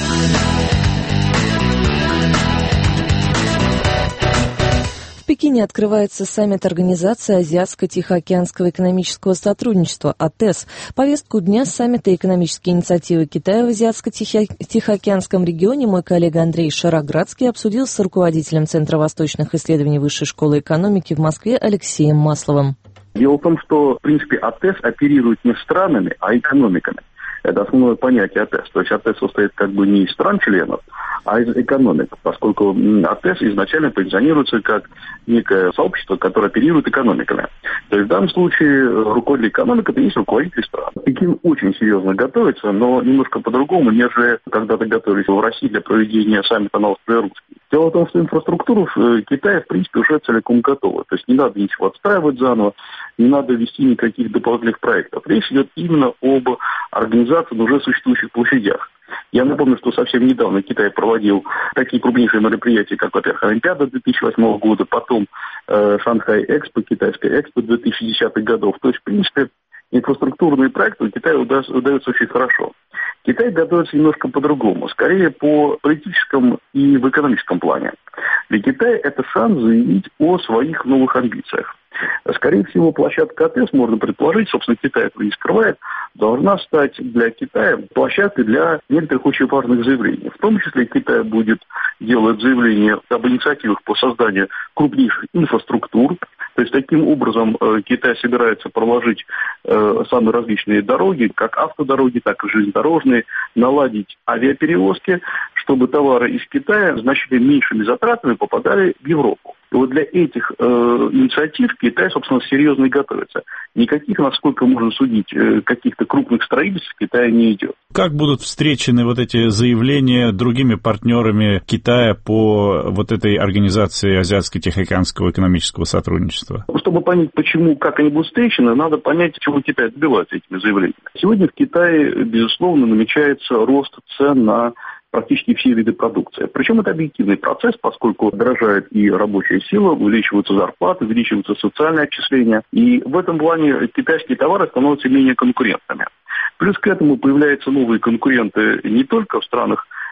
В Пекине открывается саммит Организации Азиатско-Тихоокеанского экономического сотрудничества АТЭС. Повестку дня саммита экономические инициативы Китая в Азиатско-Тихоокеанском регионе мой коллега Андрей Шароградский обсудил с руководителем Центра восточных исследований Высшей школы экономики в Москве Алексеем Масловым. Дело в том, что, в принципе, АТЭС оперирует не странами, а экономиками. Это основное понятие АТЭС. То есть АТЭС состоит как бы не из стран-членов, а из экономик, поскольку АТЭС изначально позиционируется как некое сообщество, которое оперирует экономиками. То есть в данном случае руководитель экономики – это есть руководитель стран. Пекин очень серьезно готовится, но немножко по-другому, нежели когда-то готовились в России для проведения саммита на острове Русский. Дело в том, что инфраструктура в Китае, в принципе, уже целиком готова. То есть не надо ничего отстраивать заново, не надо вести никаких дополнительных проектов. Речь идет именно об организации на уже существующих площадях. Я напомню, что совсем недавно Китай проводил такие крупнейшие мероприятия, как, во-первых, Олимпиада 2008 года, потом Шанхай-Экспо, Китайская Экспо 2010-х годов. То есть, в принципе, инфраструктурные проекты у Китая удаются очень хорошо. Китай готовится немножко по-другому, скорее по политическому и в экономическом плане. Для Китая это шанс заявить о своих новых амбициях. Скорее всего, площадка АТЭС, можно предположить, собственно, Китай этого не скрывает, должна стать для Китая площадкой для некоторых очень важных заявлений. В том числе Китай будет делать заявления об инициативах по созданию крупнейших инфраструктур. То есть таким образом Китай собирается проложить самые различные дороги, как автодороги, так и железнодорожные, наладить авиаперевозки, чтобы товары из Китая значительно меньшими затратами попадали в Европу. И вот для этих инициатив Китай, собственно, серьезно и готовится. Никаких, насколько можно судить, каких-то крупных строительств в Китае не идет. Как будут встречены вот эти заявления другими партнерами Китая по вот этой организации Азиатско-Тихоокеанского экономического сотрудничества? Чтобы понять, почему, как они будут встречены, надо понять, чего Китай добивается этими заявлениями. Сегодня в Китае, безусловно, намечается рост цен на практически все виды продукции. Причем это объективный процесс, поскольку дорожает и рабочая сила, увеличиваются зарплаты, увеличиваются социальные отчисления. И в этом плане китайские товары становятся менее конкурентными. Плюс к этому появляются новые конкуренты не только в странах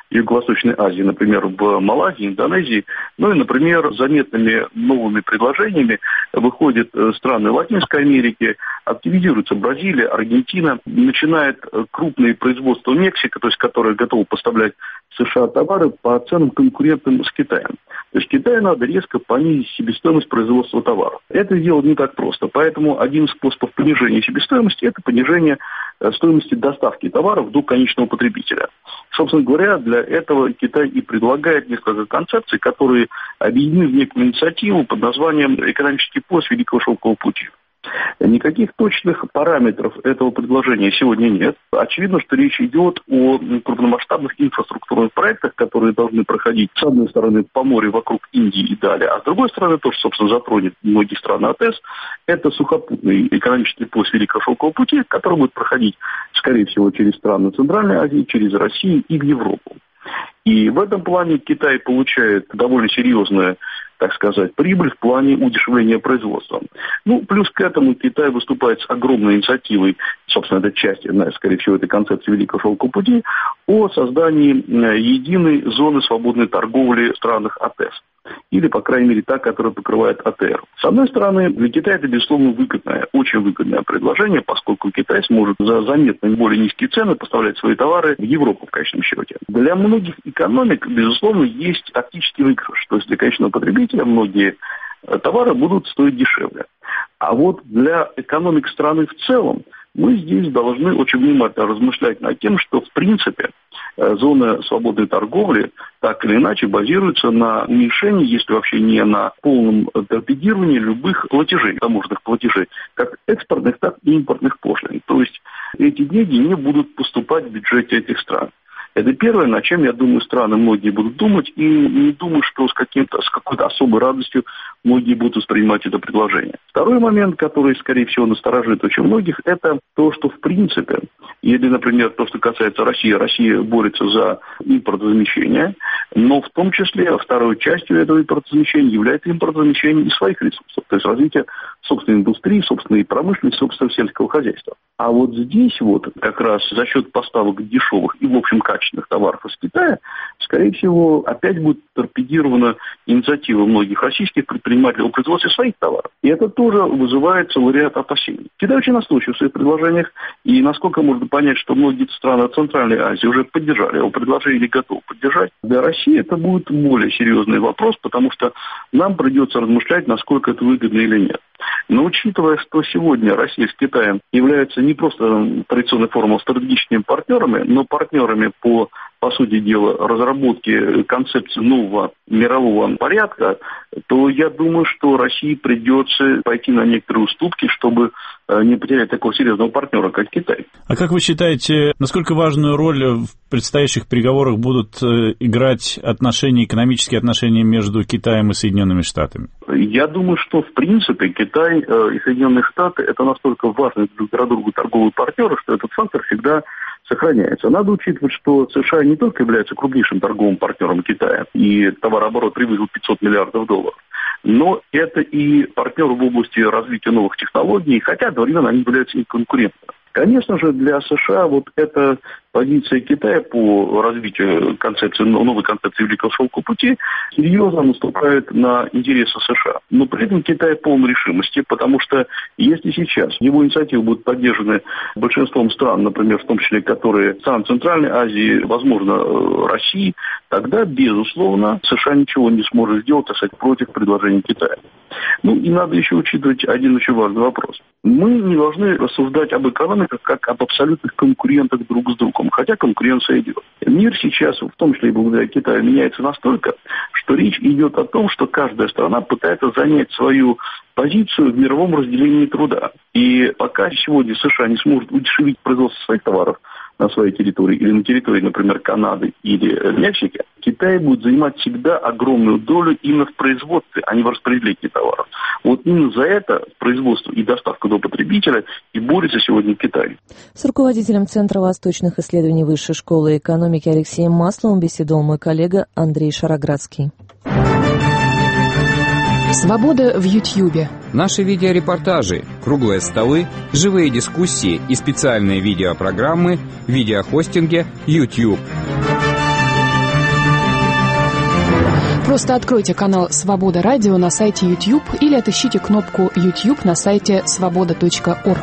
Юго-Восточной Азии, например, в Малайзии, Индонезии. Ну и, например, заметными новыми предложениями выходят страны Латинской Америки, активизируется Бразилия, Аргентина, начинает крупные производства Мексика, то есть которая готова поставлять в США товары по ценам конкурентным с Китаем. То есть Китаю надо резко понизить себестоимость производства товаров. Это сделать не так просто. Поэтому один из способов понижения себестоимости – это понижение стоимости доставки товаров до конечного потребителя. Собственно говоря, для этого Китай и предлагает несколько концепций, которые объединены в некую инициативу под названием «Экономический пояс Великого Шелкового пути». Никаких точных параметров этого предложения сегодня нет. Очевидно, что речь идет о крупномасштабных инфраструктурных проектах, которые должны проходить, с одной стороны, по морю вокруг Индии и далее, а с другой стороны, то, что, собственно, затронет многие страны АТЭС, это сухопутный экономический пояс Великого Шелкового пути, который будет проходить, скорее всего, через страны Центральной Азии, через Россию и в Европу. И в этом плане Китай получает довольно серьезную, так сказать, прибыль в плане удешевления производства. Ну, плюс к этому Китай выступает с огромной инициативой, собственно, это часть, скорее всего, этой концепции Великого Шелкового пути, о создании единой зоны свободной торговли в странах АТЭС. Или, по крайней мере, та, которая покрывает АТР. С одной стороны, для Китая это, безусловно, выгодное, очень выгодное предложение, поскольку Китай сможет за заметно более низкие цены поставлять свои товары в Европу в конечном счете. Для многих экономик, безусловно, есть тактический выигрыш. То есть для конечного потребителя многие товары будут стоить дешевле. А вот для экономик страны в целом мы здесь должны очень внимательно размышлять над тем, что, в принципе, зона свободной торговли так или иначе базируется на уменьшении, если вообще не на полном торпедировании любых платежей, таможенных платежей, как экспортных, так и импортных пошлин. То есть эти деньги не будут поступать в бюджете этих стран. Это первое, над чем, я думаю, страны многие будут думать, и не думаю, что с какой-то особой радостью многие будут воспринимать это предложение. Второй момент, который, скорее всего, насторожит очень многих, это то, что в принципе, или, например, то, что касается России, Россия борется за импортозамещение, но в том числе второй частью этого импортозамещения является импортозамещение из своих ресурсов, то есть развитие собственной индустрии, собственной промышленности, собственного сельского хозяйства. А вот здесь вот как раз за счет поставок дешевых и, в общем, качественных товаров из Китая, скорее всего, опять будет торпедирована инициатива многих российских предпринимателей о производстве своих товаров. И это тоже вызывает целый ряд опасений. Китай очень настойчив в своих предложениях, и насколько можно понять, что многие страны Центральной Азии уже поддержали его предложение или готовы поддержать, для России это будет более серьезный вопрос, потому что нам придется размышлять, насколько это выгодно или нет. Но учитывая, что сегодня Россия с Китаем являются не просто традиционной формой стратегическими партнерами, но партнерами по сути дела, разработки концепции нового мирового порядка, то я думаю, что России придется пойти на некоторые уступки, чтобы не потерять такого серьезного партнера, как Китай. А как вы считаете, насколько важную роль в предстоящих переговорах будут играть экономические отношения между Китаем и Соединенными Штатами? Я думаю, что в принципе Китай и Соединенные Штаты это настолько важные друг для друга торговые партнеры, что этот фактор всегда сохраняется. Надо учитывать, что США не только является крупнейшим торговым партнером Китая, и товарооборот превысил $500 миллиардов, но это и партнер в области развития новых технологий, хотя одновременно они являются и конкурентами. Конечно же, для США вот эта позиция Китая по развитию новой концепции Великого Шелкового пути серьезно наступает на интересы США. Но при этом Китай полон решимости, потому что если сейчас его инициативы будут поддержаны большинством стран, например, в том числе стран Центральной Азии, возможно, России, тогда, безусловно, США ничего не сможет сделать, против предложений Китая. И надо еще учитывать один очень важный вопрос. Мы не должны рассуждать об экономиках как об абсолютных конкурентах друг с другом, хотя конкуренция идет. Мир сейчас, в том числе и благодаря Китаю, меняется настолько, что речь идет о том, что каждая страна пытается занять свою позицию в мировом разделении труда. И пока сегодня США не сможет удешевить производство своих товаров на своей территории или на территории, например, Канады или Мексики, Китай будет занимать всегда огромную долю именно в производстве, а не в распределении товаров. Вот именно за это производство и доставка до потребителя и борется сегодня Китай. С руководителем Центра восточных исследований Высшей школы экономики Алексеем Масловым беседовал мой коллега Андрей Шароградский. Свобода в Ютьюбе. Наши видеорепортажи, круглые столы, живые дискуссии и специальные видеопрограммы в видеохостинге YouTube. Просто откройте канал «Свобода Радио» на сайте YouTube или отыщите кнопку YouTube на сайте svoboda.org.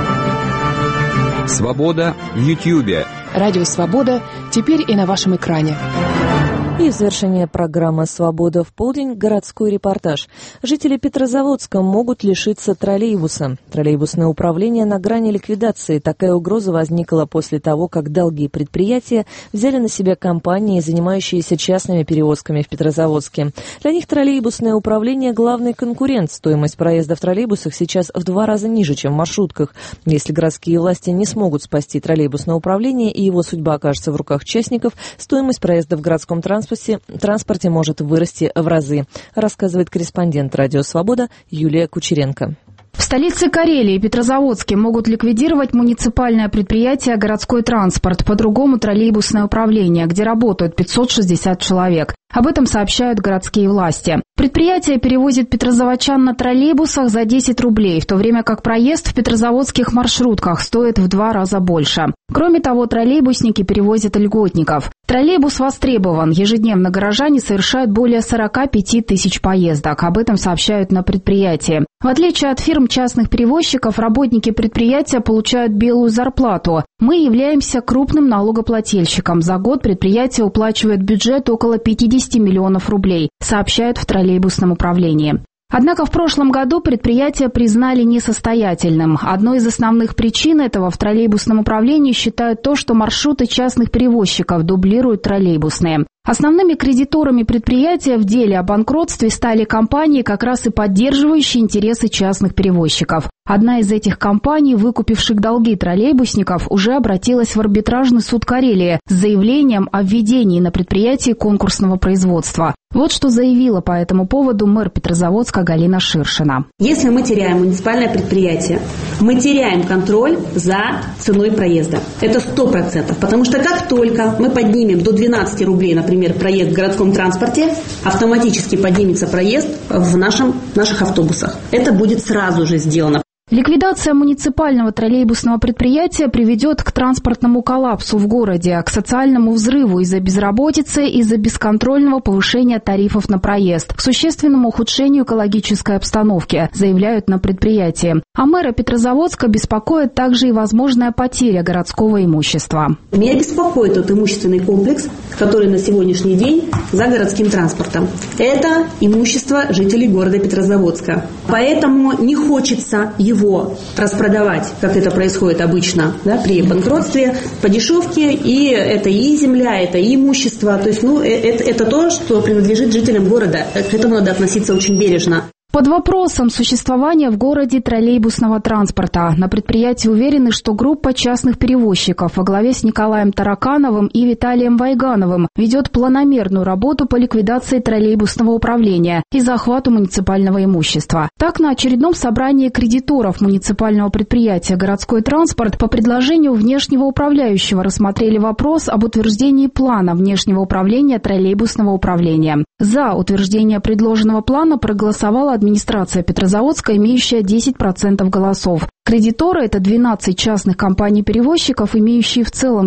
«Свобода» в Ютьюбе. Радио «Свобода» теперь и на вашем экране. И в завершение программы «Свобода в полдень» городской репортаж. Жители Петрозаводска могут лишиться троллейбуса. Троллейбусное управление на грани ликвидации. Такая угроза возникла после того, как долги предприятия взяли на себя компании, занимающиеся частными перевозками в Петрозаводске. Для них троллейбусное управление – главный конкурент. Стоимость проезда в троллейбусах сейчас в 2 раза ниже, чем в маршрутках. Если городские власти не смогут спасти троллейбусное управление и его судьба окажется в руках частников, стоимость проезда в городском транспорте может вырасти в разы, рассказывает корреспондент «Радио Свобода» Юлия Кучеренко. В столице Карелии, Петрозаводске, могут ликвидировать муниципальное предприятие «Городской транспорт», по-другому троллейбусное управление, где работают 560 человек. Об этом сообщают городские власти. Предприятие перевозит петрозаводчан на троллейбусах за 10 рублей, в то время как проезд в петрозаводских маршрутках стоит в 2 раза больше. Кроме того, троллейбусники перевозят льготников. Троллейбус востребован. Ежедневно горожане совершают более 45 тысяч поездок. Об этом сообщают на предприятии. В отличие от фирм частных перевозчиков, работники предприятия получают белую зарплату. Мы являемся крупным налогоплательщиком. За год предприятие уплачивает бюджет около 50 миллионов рублей, сообщают в троллейбусном управлении. Однако в прошлом году предприятие признали несостоятельным. Одной из основных причин этого в троллейбусном управлении считают то, что маршруты частных перевозчиков дублируют троллейбусные. Основными кредиторами предприятия в деле о банкротстве стали компании, как раз и поддерживающие интересы частных перевозчиков. Одна из этих компаний, выкупивших долги троллейбусников, уже обратилась в арбитражный суд Карелии с заявлением о введении на предприятии конкурсного производства. Вот что заявила по этому поводу мэр Петрозаводска Галина Ширшина. Если мы теряем муниципальное предприятие, мы теряем контроль за ценой проезда. Это 100%. Потому что как только мы поднимем до 12 рублей, например, проезд в городском транспорте, автоматически поднимется проезд в наших автобусах. Это будет сразу же сделано. Ликвидация муниципального троллейбусного предприятия приведет к транспортному коллапсу в городе, к социальному взрыву из-за безработицы, из-за бесконтрольного повышения тарифов на проезд, к существенному ухудшению экологической обстановки, заявляют на предприятии. А мэра Петрозаводска беспокоит также и возможная потеря городского имущества. Меня беспокоит тот имущественный комплекс, который на сегодняшний день за городским транспортом. Это имущество жителей города Петрозаводска. Поэтому не хочется его распродавать, как это происходит обычно, да, при банкротстве, по дешевке. И это и земля, это и имущество. То есть, это то, что принадлежит жителям города. К этому надо относиться очень бережно. Под вопросом существования в городе троллейбусного транспорта. На предприятии уверены, что группа частных перевозчиков во главе с Николаем Таракановым и Виталием Вайгановым ведет планомерную работу по ликвидации троллейбусного управления и захвату муниципального имущества. Так, на очередном собрании кредиторов муниципального предприятия «Городской транспорт» по предложению внешнего управляющего рассмотрели вопрос об утверждении плана внешнего управления троллейбусного управления. За утверждение предложенного плана проголосовала администрация Петрозаводска, имеющая 10% голосов. Кредиторы – это 12 частных компаний-перевозчиков, имеющие в целом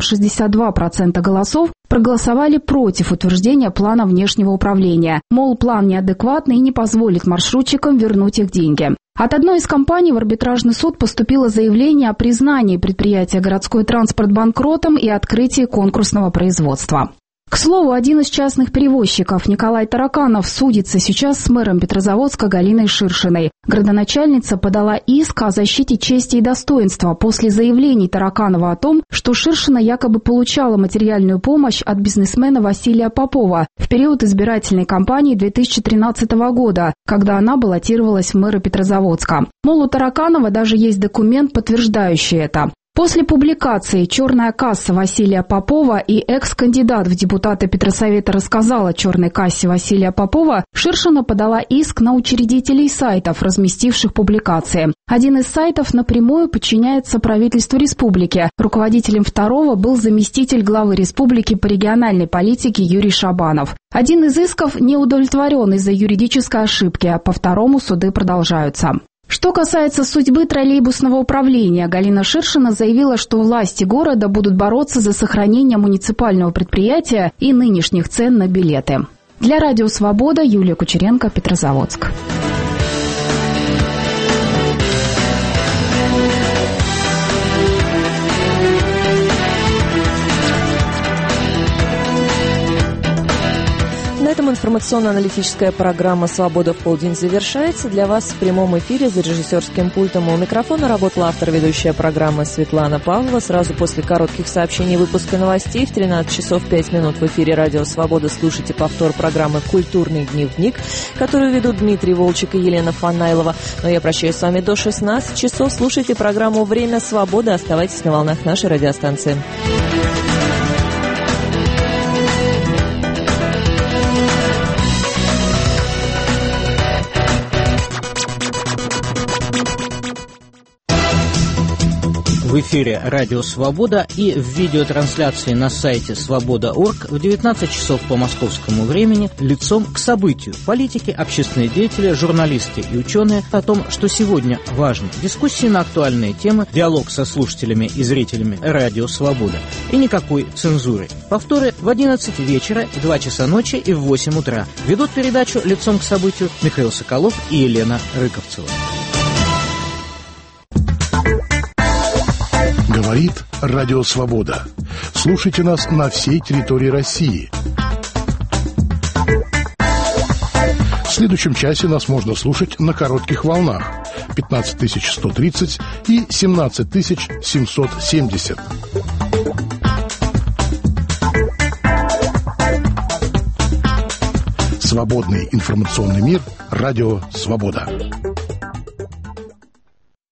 62% голосов, проголосовали против утверждения плана внешнего управления. Мол, план неадекватный и не позволит маршрутчикам вернуть их деньги. От одной из компаний в арбитражный суд поступило заявление о признании предприятия «Городской транспорт» банкротом и открытии конкурсного производства. К слову, один из частных перевозчиков, Николай Тараканов, судится сейчас с мэром Петрозаводска Галиной Ширшиной. Градоначальница подала иск о защите чести и достоинства после заявлений Тараканова о том, что Ширшина якобы получала материальную помощь от бизнесмена Василия Попова в период избирательной кампании 2013 года, когда она баллотировалась в мэры Петрозаводска. Мол, у Тараканова даже есть документ, подтверждающий это. После публикации «Черная касса» Василия Попова и экс-кандидат в депутаты Петросовета рассказал о черной кассе Василия Попова, Ширшина подала иск на учредителей сайтов, разместивших публикации. Один из сайтов напрямую подчиняется правительству республики. Руководителем второго был заместитель главы республики по региональной политике Юрий Шабанов. Один из исков не удовлетворен из-за юридической ошибки, а по второму суды продолжаются. Что касается судьбы троллейбусного управления, Галина Ширшина заявила, что власти города будут бороться за сохранение муниципального предприятия и нынешних цен на билеты. Для Радио Свобода Юлия Кучеренко, Петрозаводск. На этом информационно-аналитическая программа «Свобода в полдень» завершается. Для вас в прямом эфире за режиссерским пультом у микрофона работала автор-ведущая программы Светлана Павлова. Сразу после коротких сообщений выпуска новостей в 13 часов 5 минут в эфире «Радио Свобода» слушайте повтор программы «Культурный дневник», которую ведут Дмитрий Волчек и Елена Фанайлова. Но я прощаюсь с вами до 16 часов. Слушайте программу «Время свободы». Оставайтесь на волнах нашей радиостанции. В эфире «Радио Свобода» и в видеотрансляции на сайте свобода.орг в 19 часов по московскому времени лицом к событию. Политики, общественные деятели, журналисты и ученые о том, что сегодня важно. Дискуссии на актуальные темы, диалог со слушателями и зрителями «Радио Свобода». И никакой цензуры. Повторы в 11 вечера, в 2 часа ночи и в 8 утра. Ведут передачу лицом к событию Михаил Соколов и Елена Рыковцева. Говорит Радио Свобода. Слушайте нас на всей территории России. В следующем часе нас можно слушать на коротких волнах 15130 и 17770. Свободный информационный мир. Радио Свобода.